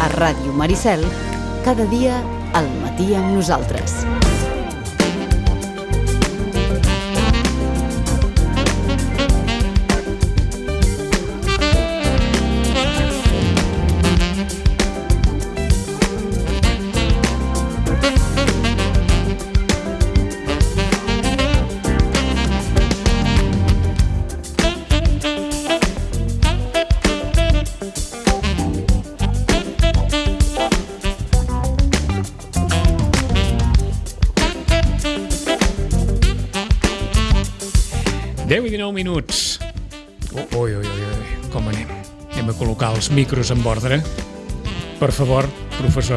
A Ràdio Maricel, cada dia al matí amb nosaltres. Deu i 19 minuts. Ui, com anem? Anem a col·locar els micros en ordre. Per favor, professor.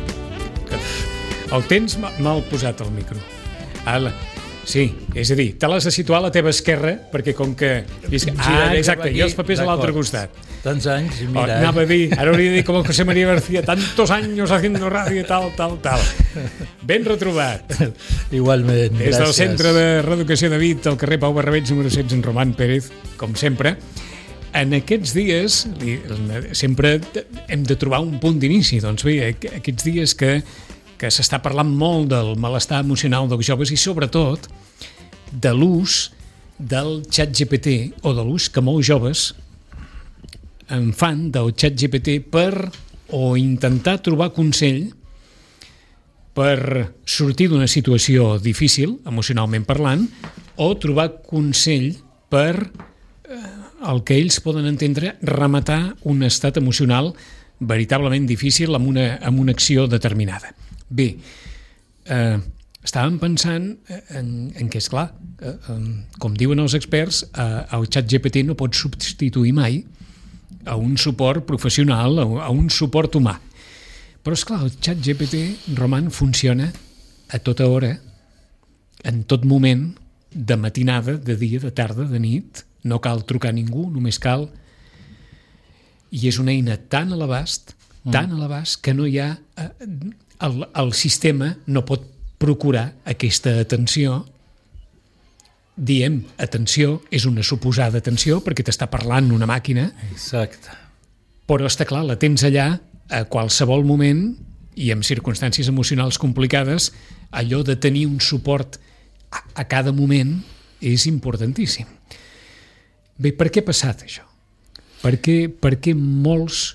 El tens mal posat, el micro. Sí, és a dir, te l'has de situar a la teva esquerra, perquè com que... exacte, i els papers a l'altre costat. Tants anys, i mira... Anava a dir, ara hauria de dir com el José María García, tantos años haciendo radio, tal. Ben retrobat. Igualment, gràcies. Des del Centre de Reeducació de Vic, al carrer Pau Barrabeig, número 16, en Román Pérez, com sempre. En aquests dies, sempre hem de trobar un punt d'inici. Doncs bé, aquests dies que s'està parlant molt del malestar emocional dels joves i sobretot de l'ús del ChatGPT o de l'ús que molts joves en fan del ChatGPT per o intentar trobar consell per sortir d'una situació difícil, emocionalment parlant, o trobar consell per el que ells poden entendre rematar un estat emocional veritablement difícil amb una acció determinada. Bé, estàvem pensant en què, esclar, com diuen els experts, el ChatGPT no pot substituir mai a un suport professional, a un suport humà. Però, esclar, el ChatGPT, Roman, funciona a tota hora, en tot moment, de matinada, de dia, de tarda, de nit. No cal trucar a ningú, només cal... I és una eina tan a l'abast, que no hi ha... El sistema no pot procurar aquesta atenció. Diem, atenció, és una suposada atenció perquè t'està parlant una màquina. Exacte. Però està clar, la tens allà a qualsevol moment i en circumstàncies emocionals complicades, allò de tenir un suport a cada moment és importantíssim. Bé, per què ha passat això? Per què molts,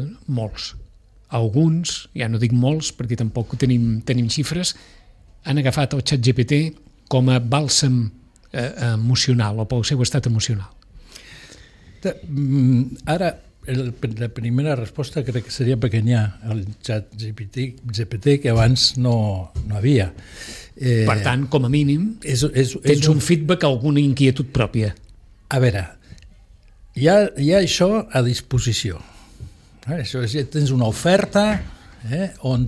alguns, ja no dic molts perquè tampoc tenim xifres, han agafat el ChatGPT com a bàlsam emocional o pel seu estat emocional? Ara, la primera resposta crec que seria pequeña, el ChatGPT que abans no havia. Per tant, com a mínim, tens un feedback, alguna inquietud pròpia. A veure, hi ha això a disposició. Això és, tens una oferta on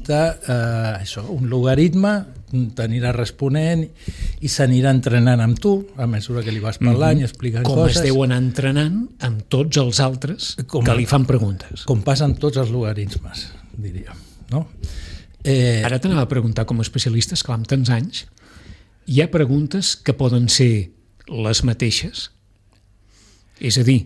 un logaritme t'anirà responent i s'anirà entrenant amb tu a mesura que li vas parlant i explicant com coses. Com es deu anar entrenant amb tots els altres que li fan preguntes. Com passen tots els logaritmes, diríem. No? Ara t'anava a preguntar com a especialista, esclar, amb tants anys, hi ha preguntes que poden ser les mateixes? És a dir,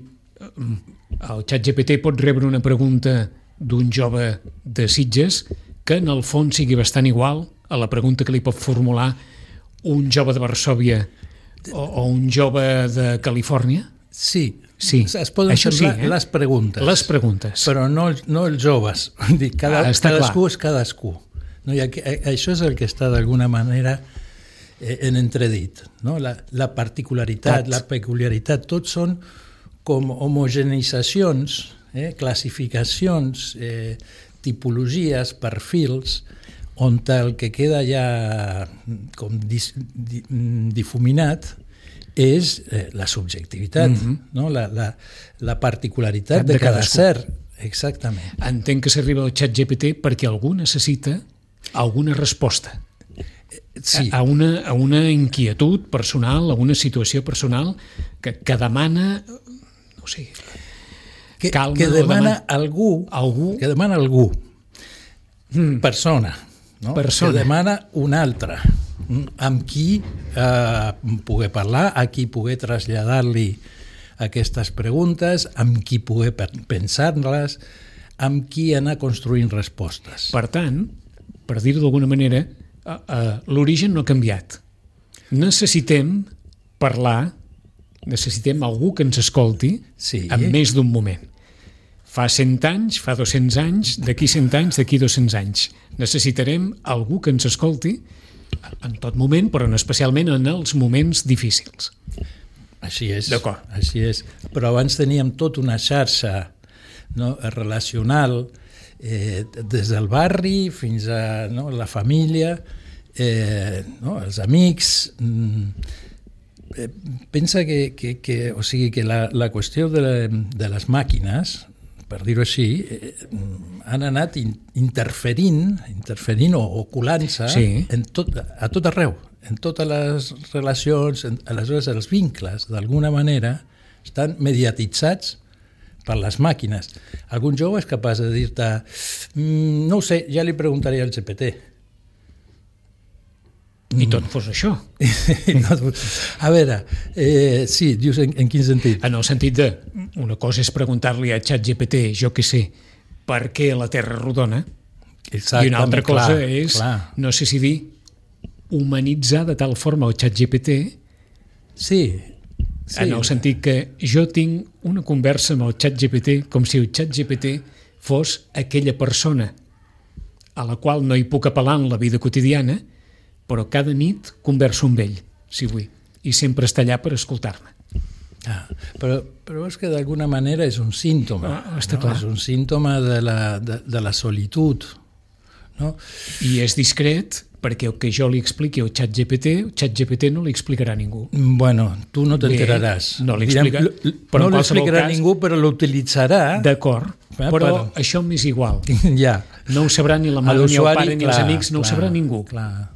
el ChatGPT pot rebre una pregunta d'un jove de Sitges que en el fons sigui bastant igual a la pregunta que li pot formular un jove de Varsòvia o un jove de Califòrnia? Sí. Es poden semblar les preguntes. Les preguntes. Però no els joves. Cadascú és cadascú. No? I això és el que està d'alguna manera en entredit. No? La particularitat, la peculiaritat, tots són com homogeneïtzacions, classificacions, tipologies, perfils, on el que queda ja com difuminat és la subjectivitat, no? la particularitat de cada ser. Exactament. Entenc que s'arriba al ChatGPT perquè algú necessita alguna resposta. Sí. A una inquietud personal, a una situació personal que demana, no sé, calma. Que demana algú, que demana algú, persona, no? Que demana un altre, amb qui poder parlar, a qui poder traslladar-li aquestes preguntes, amb qui poder pensar-les, amb qui anar construint respostes. Per tant, per dir-ho d'alguna manera, l'origen no ha canviat. Necessitem parlar, necessitem algú que ens escolti en més d'un moment. Fa 100 anys, fa 200 anys, d'aquí 100 anys, d'aquí 200 anys. Necessitarem algú que ens escolti en tot moment, però especialment en els moments difícils. Així és. D'acord. Així és. Però abans teníem tota una xarxa, no, relacional, des del barri fins a la família, els amics. Pensa que la qüestió de les màquines, per dir-ho així, han anat interferint o colant-se a tot arreu, en totes les relacions. Aleshores, els vincles, d'alguna manera, estan mediatitzats per les màquines. Algun jove és capaç de dir-te no ho sé, ja li preguntaré al GPT. I tot fos això. A veure, sí, dius en quin sentit? En el sentit de, una cosa és preguntar-li a ChatGPT, jo què sé, per què la Terra és rodona, i una altra cosa és, no sé si dir, humanitzar de tal forma el ChatGPT, en el sentit que jo tinc una conversa amb el ChatGPT com si el ChatGPT fos aquella persona a la qual no hi puc apel·lar en la vida quotidiana, però cada nit converso amb ell, si vull, i sempre està allà per escoltar-me. Però veus que d'alguna manera és un símptoma, és un símptoma de la solitud. No? I és discret perquè el que jo li expliqui al ChatGPT no li explicarà a ningú. Bueno, tu no t'enteraràs. No li explicarà a ningú, però l'utilitzarà. D'acord, però això m'és igual. Ja. No ho sabrà ni la mare, ni el pare, ni els amics, no ho sabrà ningú. Clar.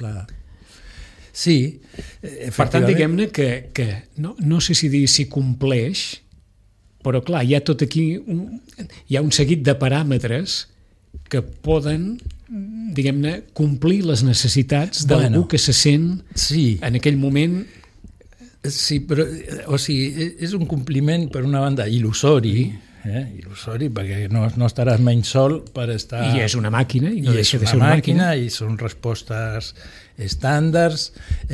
Sí, per tant, diguem-ne que no sé si dir si compleix, però clar, hi ha tot aquí, hi ha un seguit de paràmetres que poden, diguem-ne, complir les necessitats d'algú que se sent en aquell moment. Sí, però, o sigui, és un compliment, per una banda, il·lusori, perquè no estaràs menys sol per estar... I és una màquina, i no deixa de ser una màquina. I són respostes estàndards.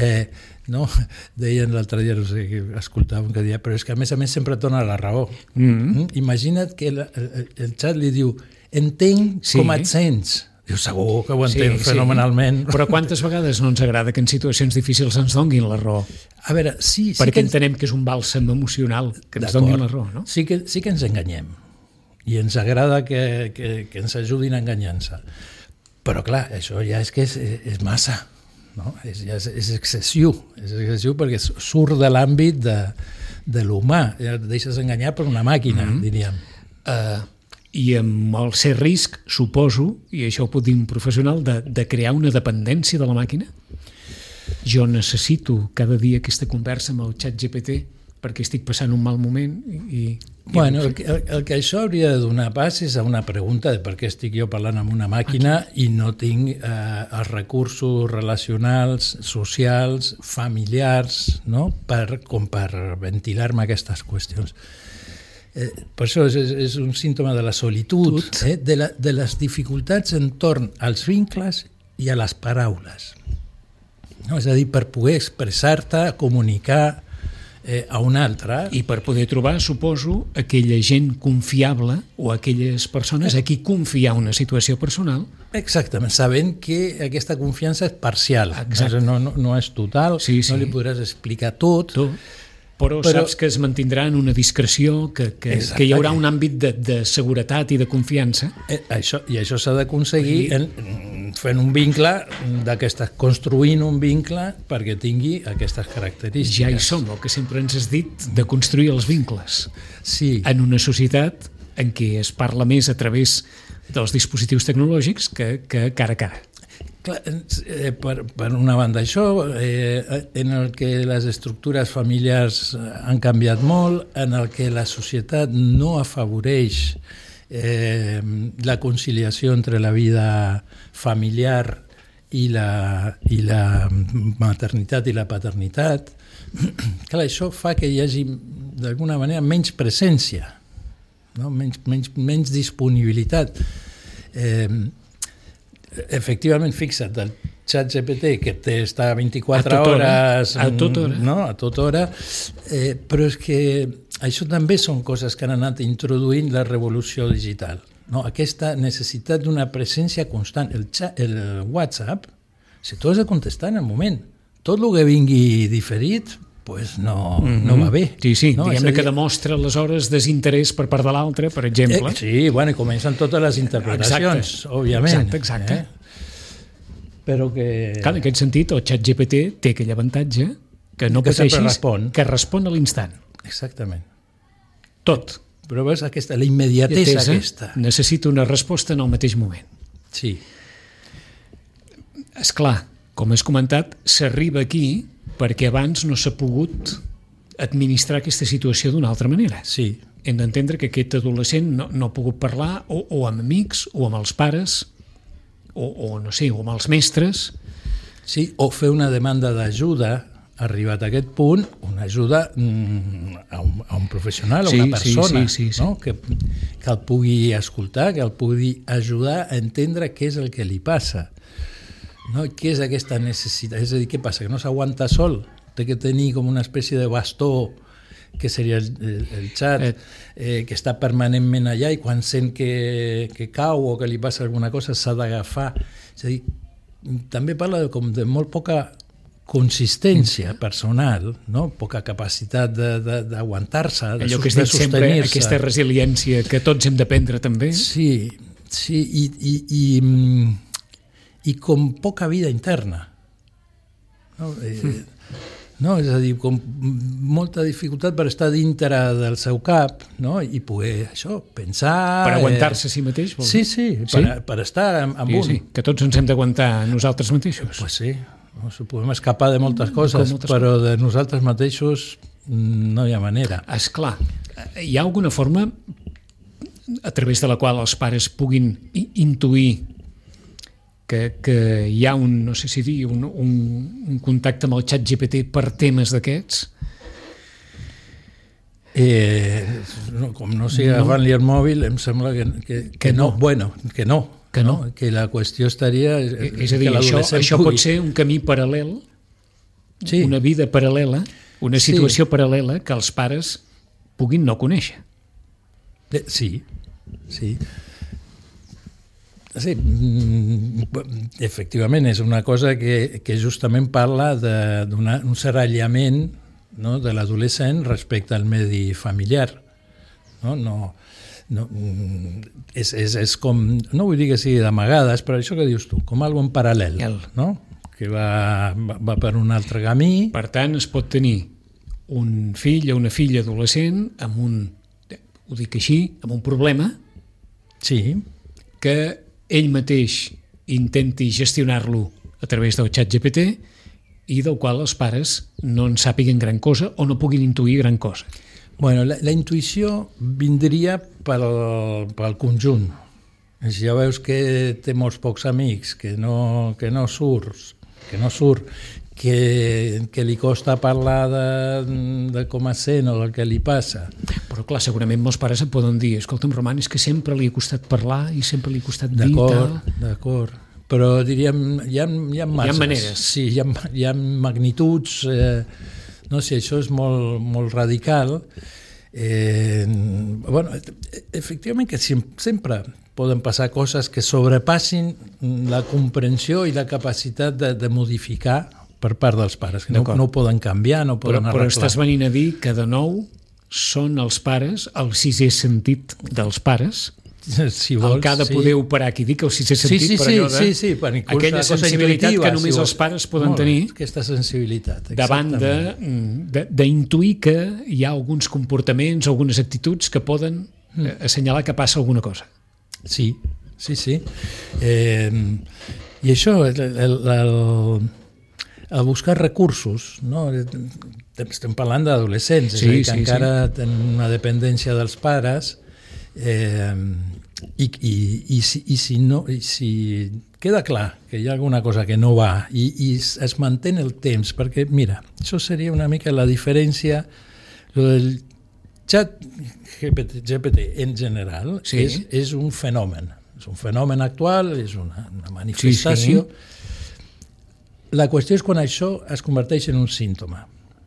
Deien l'altre dia, no sé, que escoltàvem que deia, però és que a més sempre et dona la raó. Imagina't que el xat li diu entenc com et sents. Diu, segur que ho entenc fenomenalment. Però quantes vegades no ens agrada que en situacions difícils ens donguin la raó? A veure, perquè entenem que és un bàlsam emocional que ens donguin la raó, no? Sí que ens enganyem. I ens agrada que ens ajudin enganyant-se. Però clar, això ja és que és massa. No? És excessiu. És excessiu perquè surt de l'àmbit de l'humà. Ja et deixes enganyar per una màquina, diríem. I amb el cert risc, suposo, i això ho pot dir un professional, de crear una dependència de la màquina? Jo necessito cada dia aquesta conversa amb el ChatGPT perquè estic passant un mal moment Bueno, el que això hauria de donar pas és a una pregunta de per què estic jo parlant amb una màquina i no tinc els recursos relacionals, socials, familiars, no? com per ventilar-me aquestes qüestions. Per això és un símptoma de la solitud, de les dificultats entorn als vincles i a les paraules. No? És a dir, per poder expressar-te, comunicar a un altre. I per poder trobar, suposo, aquella gent confiable o aquelles persones a qui confiar una situació personal. Exactament, sabent que aquesta confiança és parcial, no és total, no li podràs explicar tot. Però saps que es mantindrà en una discreció, que hi haurà un àmbit de seguretat i de confiança. I això s'ha d'aconseguir fent un vincle, construint un vincle perquè tingui aquestes característiques. Ja hi som, el que sempre ens has dit, de construir els vincles. Sí. En una societat en què es parla més a través dels dispositius tecnològics que cara a cara. Per una banda això, en el que les estructures familiars han canviat molt, en el que la societat no afavoreix la conciliació entre la vida familiar i la maternitat i la paternitat. Clar, això fa que hi hagi d'alguna manera menys presència no? Menys disponibilitat. Efectivament, fixa't, el ChatGPT, que està 24 hores... A tota hora. No? A tota hora. Però és que això també són coses que han anat introduint la revolució digital. No? Aquesta necessitat d'una presència constant. El WhatsApp, si tu has de contestar en el moment, tot el que vingui diferit, pues no va bé. Sí, no? Diguem-ne que demostra aleshores desinterès per part de l'altre, per exemple. Sí, bueno, i comencen totes les interpretacions, òbviament. Exacte. Però que... Clar, en aquest sentit, el ChatGPT té aquell avantatge que no pateixis, que respon a l'instant. Exactament. Tot. Però veus la immediatesa aquesta. Necessita una resposta en el mateix moment. Sí. Esclar, com has comentat, s'arriba aquí perquè abans no s'ha pogut administrar aquesta situació d'una altra manera. Sí. Hem d'entendre que aquest adolescent no ha pogut parlar o amb amics o amb els pares o no sé, o amb els mestres. Sí, o fer una demanda d'ajuda, arribat a aquest punt, una ajuda a un professional, a una persona, sí. No? Que el pugui escoltar, que el pugui ajudar a entendre què és el que li passa. No? Què és aquesta necessitat? És a dir, què passa? Que no s'aguanta sol? Té que tenir com una espècie de bastó, que seria el xat, que està permanentment allà i quan sent que cau o que li passa alguna cosa s'ha d'agafar. És a dir, també parla de molt poca consistència personal, no? Poca capacitat d'aguantar-se, de sostenir-se. Allò que es diu sempre, aquesta resiliència que tots hem d'aprendre també. Sí, i com poca vida interna. No? És a dir, com molta dificultat per estar dintre del seu cap, no? I poder pensar... Per aguantar-se a si mateix? Sí, per estar amb un. Sí, que tots ens hem d'aguantar nosaltres mateixos. Pues sí, podem escapar de moltes coses, però de nosaltres mateixos no hi ha manera. Esclar, hi ha alguna forma a través de la qual els pares puguin intuir que hi ha un contacte amb el ChatGPT per temes d'aquests? Com no sigui agafant-li el mòbil, em sembla que no. Bueno, que no. Que la qüestió estaria... És a dir, això pot ser un camí paral·lel, una vida paral·lela, una situació paral·lela que els pares puguin no conèixer. Sí. Sí, efectivament, és una cosa que justament parla d'un cert aïllament, no, de l'adolescent respecte al medi familiar. No, és com, no vull dir que sigui d'amagades, però això que dius tu, com algo en paral·lel, no? Que va per un altre camí. Per tant, es pot tenir un fill o una filla adolescent amb ho dic així, amb un problema que ell mateix intenti gestionar-lo a través del ChatGPT i del qual els pares no en sàpiguen gran cosa o no puguin intuir gran cosa. Bueno, la intuïció vindria pel conjunt. Si ja veus que té molts pocs amics, que no surt, que li costa parlar de com es sent o del que li passa. Però clar, segurament molts pares et poden dir escolta'm, Roman, és que sempre li ha costat parlar i sempre li ha costat dir tal. D'acord. Però diríem, hi ha masses. Hi ha maneres. Sí, hi ha magnituds. No sé, això és molt radical. Efectivament que sempre poden passar coses que sobrepassin la comprensió i la capacitat de modificar per part dels pares. No ho poden canviar, no ho poden arreglar. Però estàs venint a dir que de nou són els pares, el sisè sentit dels pares, si vols, el que ha de poder operar aquí. Dic el sisè sentit per allò de aquella sensibilitat que només els pares poden tenir, aquesta sensibilitat, davant d'intuir que hi ha alguns comportaments, algunes actituds que poden assenyalar que passa alguna cosa. Sí. I això, el buscar recursos, no? Estem parlant d'adolescents, és a dir, que encara tenen una dependència dels pares, i si queda clar que hi ha alguna cosa que no va i es manté el temps, perquè mira, això seria una mica la diferència del ChatGPT en general és un fenomen. És un fenomen actual, és una manifestació. La qüestió és quan això es converteix en un símptoma.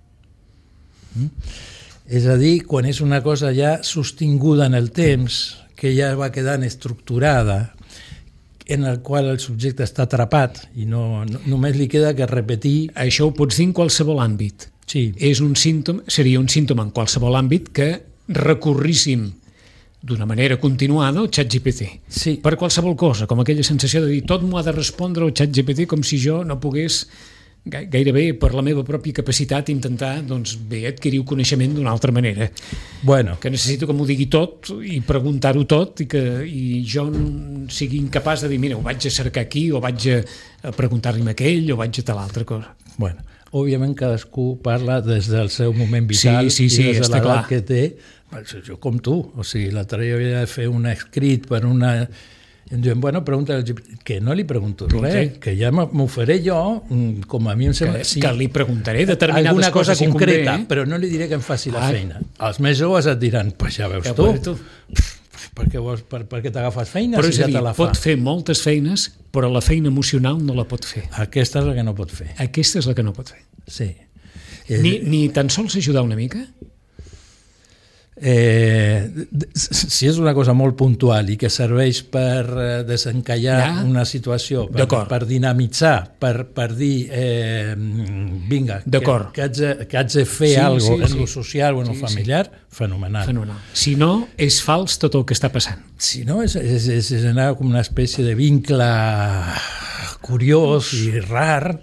És a dir, quan és una cosa ja sostinguda en el temps, que ja va quedant estructurada, en el qual el subjecte està atrapat i només li queda que repetir... Això ho pots dir en qualsevol àmbit. Sí. Seria un símptoma en qualsevol àmbit que recorríssim d'una manera continuada al ChatGPT. Sí. Per qualsevol cosa, com aquella sensació de dir tot m'ho ha de respondre al ChatGPT com si jo no pogués gairebé per la meva pròpia capacitat intentar adquirir el coneixement d'una altra manera. Bueno. Que necessito que m'ho digui tot i preguntar-ho tot i jo sigui incapaç de dir mira, ho vaig a cercar aquí o vaig a preguntar-li a aquell o vaig a tal altra cosa. Bueno, òbviament cadascú parla des del seu moment vital i des de l'edat que té. Jo com tu, o sigui, l'altre dia havia de fer un escrit per una... Em diuen, bueno, pregunta que no li pregunto res, que ja m'ho faré jo, com a mi em sembla... Que li preguntaré determinades alguna cosa coses concreta, però no li diré que em faci la feina. Els més joves et diran, pues ja veus tu. Per què t'agafes feina? Però és a dir, pot fer moltes feines, però la feina emocional no la pot fer. Aquesta és la que no pot fer. Aquesta és la que no pot fer. Sí. Ni tan sols ajudar una mica? Si és una cosa molt puntual i que serveix per desencallar una situació, per dinamitzar, per dir vinga, que haig de fer alguna cosa en lo social o en lo familiar, fenomenal. Si no, és fals tot el que està passant. Si no, és anar com una espècie de vincle curiós i rar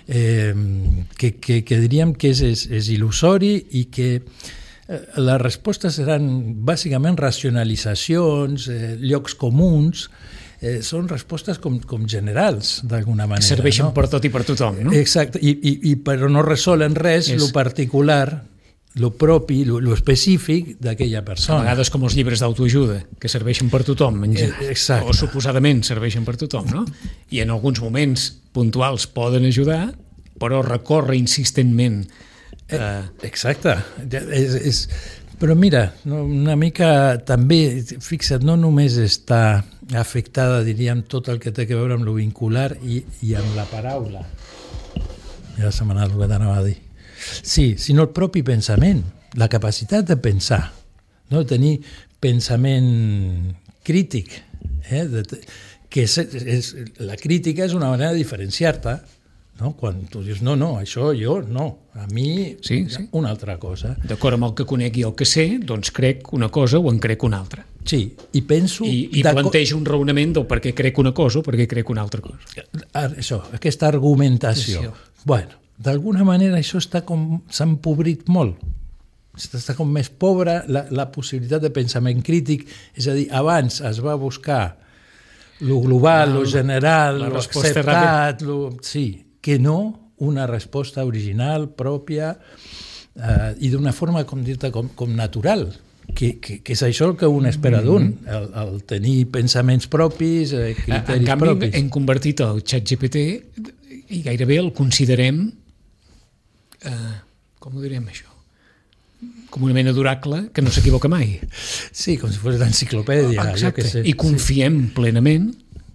que diríem que és il·lusori i que les respostes seran bàsicament racionalitzacions, llocs comuns, són respostes com generals, d'alguna manera. Que serveixen per tot i per tothom, no? Exacte, però no resolen res lo particular, lo propi, lo específic d'aquella persona. A vegades com els llibres d'autoajuda, que serveixen per tothom, o suposadament serveixen per tothom, no? I en alguns moments puntuals poden ajudar, però recórrer insistentment exacte, però mira, una mica també, fixa't, no només està afectada, diríem, tot el que té a veure amb lo vincular i amb la paraula, ja se m'ha anat el que t'anava a dir, sí, sinó el propi pensament, la capacitat de pensar, no? Tenir pensament crític, que la crítica és una manera de diferenciar-te. No? Quan tu dius, no, això jo no, a mi una altra cosa. D'acord amb el que conec i el que sé, doncs crec una cosa o en crec una altra. Sí, i penso... I plantejo un raonament del per què crec una cosa o per què crec una altra cosa. Això, aquesta argumentació. Bueno, d'alguna manera això s'ha empobrit molt. Està com més pobra la possibilitat de pensament crític, és a dir, abans es va buscar lo global, lo general, lo acceptat, sí, que no una resposta original, pròpia, i d'una forma, com dir-te, com natural, que és això el que un espera d'un, el tenir pensaments propis, criteris propis. En canvi, hem convertit el ChatGPT i gairebé el considerem, com ho direm això? Com una mena d'oracle que no s'equivoca mai. Sí, com si fos l'enciclopèdia. Exacte, i confiem plenament.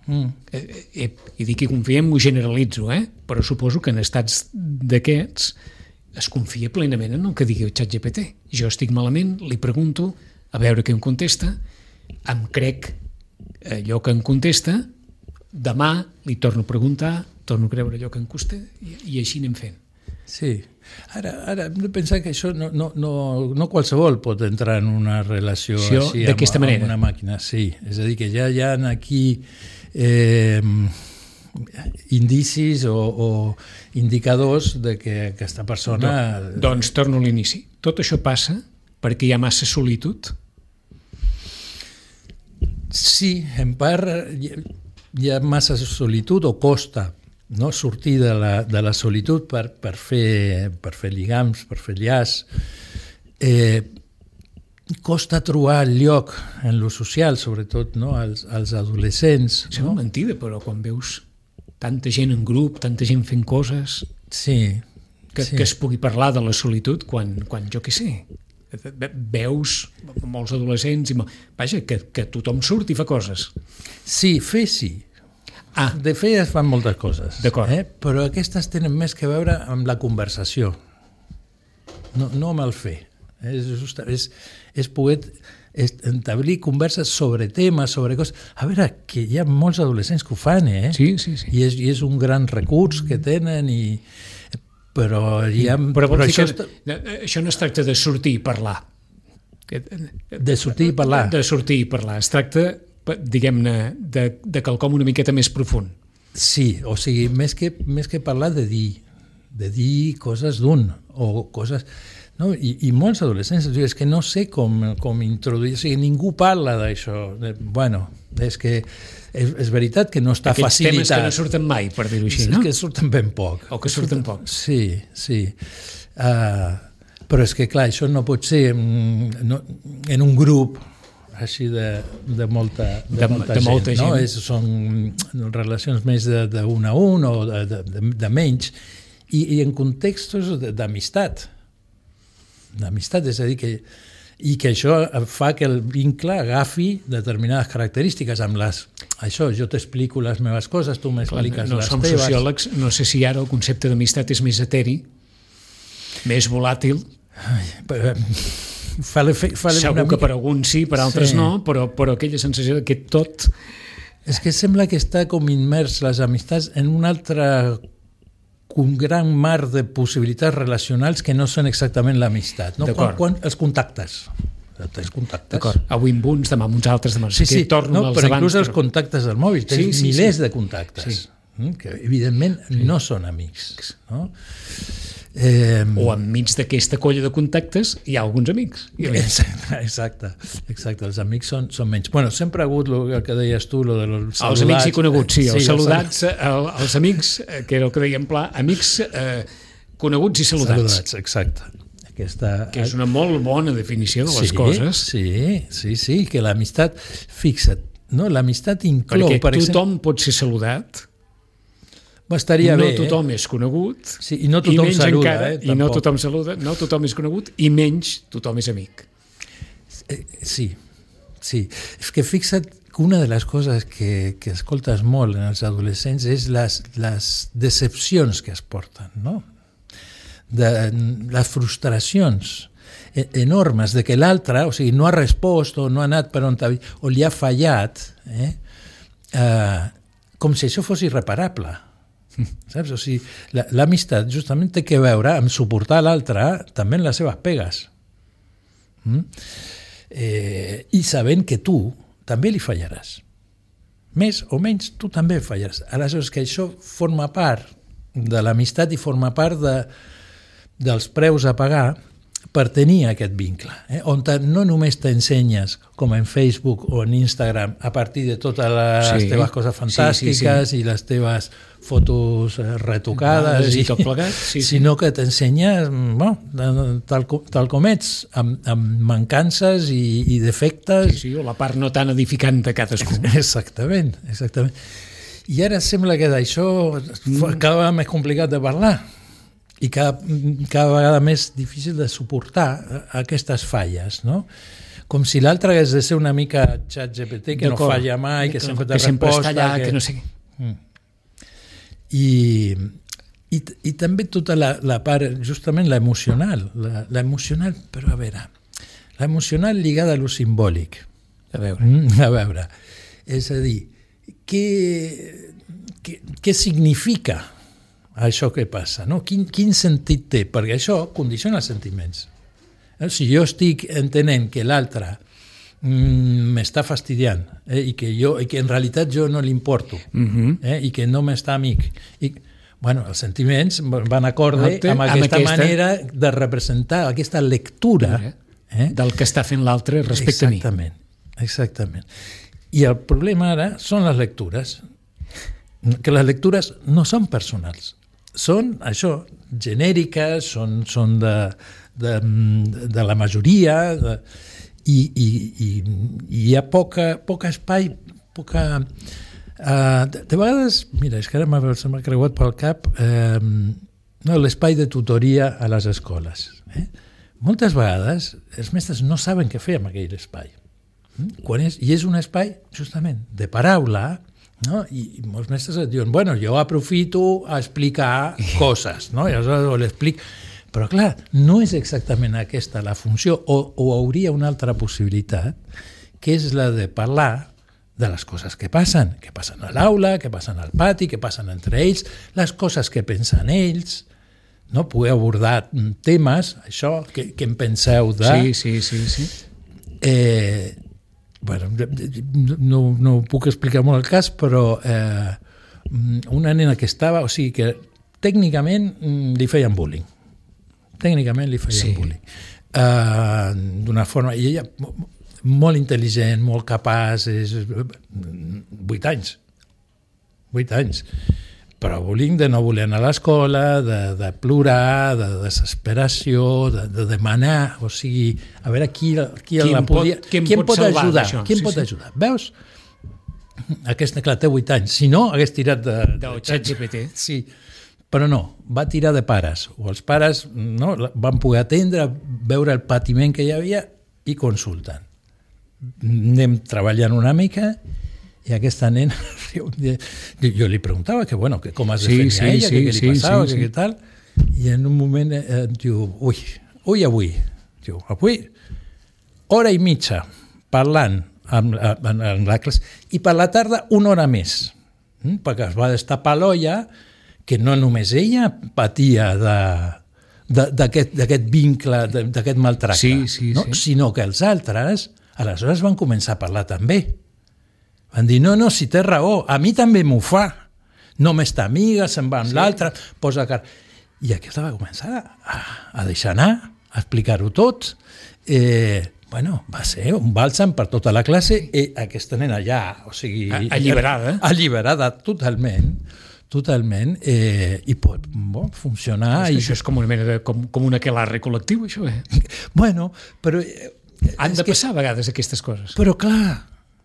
I dic que confiem, ho generalitzo, però suposo que en estats d'aquests es confia plenament en el que digui el ChatGPT. Jo estic malament, li pregunto, a veure què em contesta, em crec allò que em contesta, demà li torno a preguntar, torno a creure allò que em costa, i així anem fent. Sí. Ara hem de pensar que això no qualsevol pot entrar en una relació així amb una màquina. Sí, és a dir, que ja hi ha aquí indicis o indicadors de que aquesta persona... Doncs torno a l'inici. Tot això passa perquè hi ha massa solitud? Sí, en part hi ha massa solitud o costa, no? Sortir de la solitud per fer lligams, per fer llaç. Costa trobar el lloc en lo social, sobretot, no? als adolescents. Sembla mentida, però quan veus tanta gent en grup, tanta gent fent coses, sí, que es pugui parlar de la solitud quan jo què sé, veus molts adolescents vaja, que tothom surt i fa coses. Sí, fer sí. De fer es fan moltes coses. D'acord. Però aquestes tenen més que veure amb la conversació, no amb el fer. És poder establir converses sobre temes, sobre coses. A veure, que hi ha molts adolescents que ho fan, Sí. I és un gran recurs que tenen, però això no es tracta de sortir i parlar. De sortir i parlar. De sortir i parlar. Es tracta, diguem-ne, de quelcom una miqueta més profund. Sí, o sigui, més que parlar de dir coses d'un, o coses... No? I molts adolescents, és que no sé com introduir, o sigui, ningú parla d'això. Bueno, és que és veritat que no està facilitat. Aquests temes que no surten mai, per dir-ho així, no? És que surten ben poc. O que surten poc. Sí. Però és que, clar, això no pot ser en un grup així de molta gent, no? Són relacions més d'un a un o de menys, i en contextos d'amistat, és a dir, que això fa que el vincle agafi determinades característiques amb això, jo t'explico les meves coses, tu m'expliques les teves. No som sociòlegs, no sé si ara el concepte d'amistat és més eteri, més volàtil. Segur que per alguns sí, per altres no, però aquella sensació que tot... És que sembla que està com immers les amistats en un altre gran mar de possibilitats relacionals que no són exactament l'amistat. No? Quan els contactes. D'acord. Avui amb uns, demà amb uns altres, demà. Sí, però inclús els contactes del mòbil. Tens milers de contactes, que evidentment no són amics. No? O enmig d'aquesta colla de contactes hi ha alguns amics. Exacte, els amics són menys. Bueno, sempre ha hagut el que deies tu, lo de los saludats. Els amics i coneguts, sí, els saludats, els amics, que era el que deien Pla, amics coneguts i saludats. Exacte. Que és una molt bona definició de les coses. Sí, que l'amistat, fixa't, no? L'amistat inclou... Perquè tothom pot ser saludat, estaria bé. No tothom és conegut, i no tothom saluda. I no tothom saluda, no tothom és conegut, i menys tothom és amic. Sí. És que fixa't que una de les coses que escoltes molt en els adolescents és les decepcions que es porten, no? Les frustracions enormes de que l'altre, o sigui, no ha respost o no ha anat per on o li ha fallat, com si això fos irreparable. Saps? O sigui, l'amistat justament té que veure amb suportar l'altre també en les seves pegues. I sabent que tu també li fallaràs. Més o menys, tu també fallaràs. Aleshores, que això forma part de l'amistat i forma part dels preus a pagar per tenir aquest vincle, on no només t'ensenyes, com en Facebook o en Instagram, a partir de totes les teves coses fantàstiques i les teves fotos retocades i tot plegat, sinó que t'ensenyes tal com ets, amb mancances i defectes. O la part no tan edificant de cadascú. Exactament. I ara sembla que d'això cada vegada més complicat de parlar i cada vegada més difícil de suportar aquestes falles, no? Com si l'altre hagués de ser una mica ChatGPT, que no falla mai, que sempre té resposta, està allà, que no sé què. I també tota la part, justament l'emocional, però a veure, l'emocional lligada a lo simbòlic. A veure. És a dir, què significa això que passa, no? Quin sentit té? Perquè això condiciona els sentiments. Si jo estic entenent que l'altre m'està fastidiant i que en realitat jo no li importo i que no m'està amic, els sentiments van acorde amb aquesta manera de representar aquesta lectura del que està fent l'altre respecte a mi. Exactament. I el problema ara són les lectures, que les lectures no són personals. Són, això, genèriques, són de la majoria, i hi ha poc espai, de vegades, mira, és que ara se m'ha creuat pel cap l'espai de tutoria a les escoles. moltes vegades els mestres no saben què fer amb aquell espai. I és un espai, justament, de paraula, no? I molts mestres et diuen, bueno, jo aprofito a explicar coses, no? I aleshores l'explico. Però, clar, no és exactament aquesta la funció, o hauria una altra possibilitat, que és la de parlar de les coses que passen a l'aula, que passen al pati, que passen entre ells, les coses que pensen ells, no? Poder abordar temes, això, que en penseu de... Sí. Bueno, no puc explicar molt el cas, però una nena que estava... O sigui, que tècnicament li feien bullying. Bullying. D'una forma... I ella, molt intel·ligent, molt capaç, 8 anys. 8 anys. Però bullying de no voler anar a l'escola, de plorar, de desesperació, de demanar, o sigui, a veure qui la podia... Qui pot ajudar? Qui pot ajudar? Veus? Aquesta, clar, té 8 anys. Si no, hagués tirat de ChatGPT. Sí, però no, va tirar de pares. O els pares no, van poder atendre, veure el patiment que hi havia i consulten. Anem treballant una mica... I aquesta nena, jo li preguntava que, bueno, que com es defenia ella, que li passava, que tal, i en un moment diu, avui, hora i mitja, parlant en la classe, i per la tarda 1 hora més, perquè es va destapar l'olla, que no només ella patia d'aquest vincle, d'aquest maltracte, sinó que els altres, aleshores van començar a parlar també. Van dir, no, si té raó, a mi també m'ho fa. Només t'amiga, se'n va amb l'altre, posa cara... I aquesta va començar a deixar anar, a explicar-ho tot. Bueno, va ser un bàlsam per tota la classe, i aquesta nena ja, o sigui... Alliberada. Alliberada totalment, i pot funcionar... Això és com una mena de... com un aquelarre col·lectiu, això, Bueno, però... Han de passar a vegades aquestes coses. Però clar...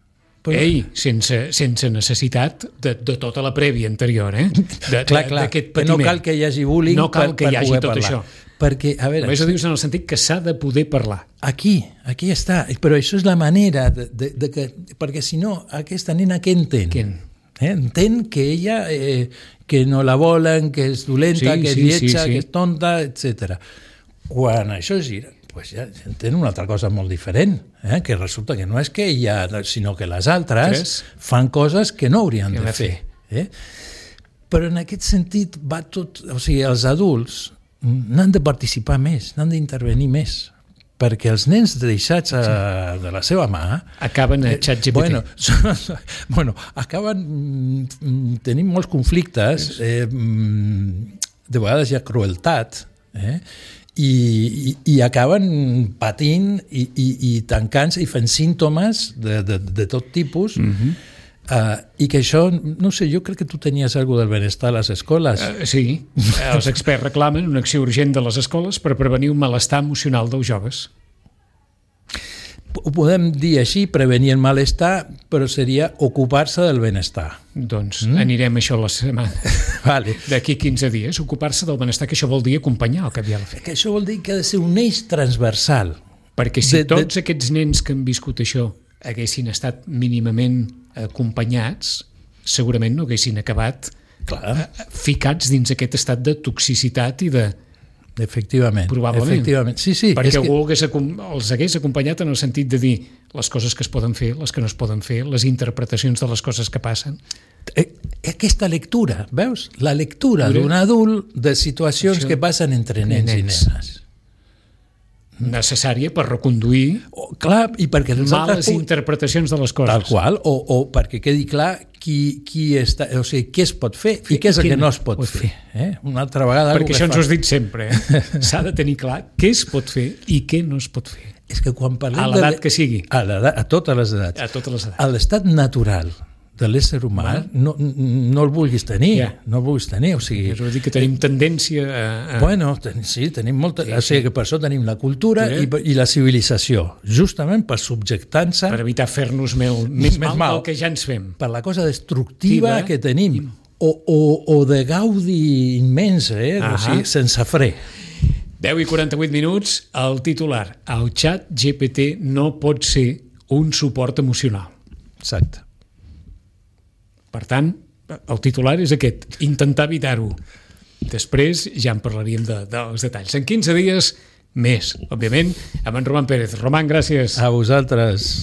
sense necessitat de tota la prèvia anterior, Clar, que no cal que hi hagi bullying per poder parlar. Això. Perquè, a veure... Només ho dius en el sentit que s'ha de poder parlar. Aquí està. Però això és la manera de que... Perquè si no, aquesta nena què entén? Entén que ella que no la volen, que és dolenta, que és lletja, que és tonta, etc. Quan això gira, pues ja entén una altra cosa molt diferent, que resulta que no és que ella, sinó que les altres fan coses que no haurien de fer. Però en aquest sentit va tot... O sigui, els adults n'han de participar més, n'han d'intervenir més, perquè els nens deixats de la seva mà... Acaben a ChatGPT. Bueno, acaben tenint molts conflictes, de vegades hi ha crueltat, i acaben patint i tancant-se i fent símptomes de tot tipus, i que això, no sé, jo crec que tu tenies alguna del benestar a les escoles. Sí, els experts reclamen una acció urgent de les escoles per prevenir un malestar emocional dels joves. Ho podem dir així, prevenir el malestar, però seria ocupar-se del benestar. Doncs anirem a això la setmana. Vale. D'aquí 15 dies, ocupar-se del benestar, que això vol dir acompanyar el que havia de fer. Que això vol dir que ha de ser un eix transversal. Perquè si tots aquests nens que han viscut això haguessin estat mínimament acompanyats, segurament no haguessin acabat ficats dins aquest estat de toxicitat i de... Efectivament. Probablement. Sí. Perquè algú els hagués acompanyat en el sentit de dir les coses que es poden fer, les que no es poden fer, les interpretacions de les coses que passen. Aquesta lectura, veus? La lectura d'un adult de situacions que passen entre nens i nenes. Necessària per reconduir i perquè males interpretacions de les coses. Tal qual, o perquè quedi clar qui està, o sigui, què es pot fer i què és el que no es pot fer. Una altra vegada... Perquè això ens ho has dit sempre. S'ha de tenir clar què es pot fer i què no es pot fer. És que quan parlem a l'edat que sigui. A totes les edats. A totes les edats. A l'estat natural de l'ésser humà no el vulguis tenir, no el vulguis tenir, o sigui... És a dir que tenim tendència a... Bueno, sí, tenim molta... O sigui que per això tenim la cultura i la civilització, justament per subjectar-se... Per evitar fer-nos més mal del que ja ens fem. Per la cosa destructiva que tenim, o de gaudi immens, o sigui, sense fre. 10:48, el titular. El xat GPT no pot ser un suport emocional. Exacte. Per tant, el titular és aquest, intentar evitar-ho. Després ja en parlaríem dels detalls. En 15 dies més, òbviament, amb en Roman Pérez. Roman, gràcies. A vosaltres.